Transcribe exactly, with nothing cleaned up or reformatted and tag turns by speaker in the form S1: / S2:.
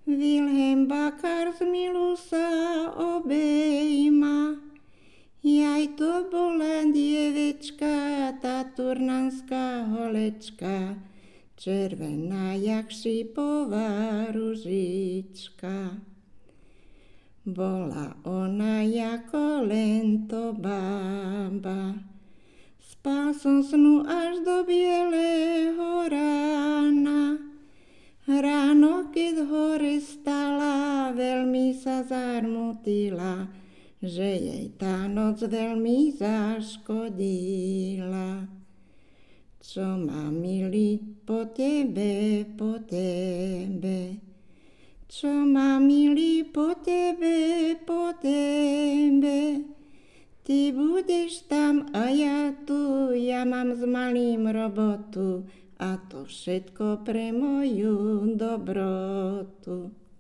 S1: Vilhelm Bakar z milu sa obejma. Jaj to bola dievečka, tá turnanská holečka, červená jak šipová ružička. Bola ona jako len to bába. Spal som snu až do bieleho rána. Ráno, keď hore stala, veľmi sa zarmutila, že jej tá noc veľmi zaškodila. Čo má milý po tebe, po tebe? Čo má milý po tebe, po tebe? Ty budeš tam a ja tu, ja mám s malým robotu, a to všetko pre moju dobrotu.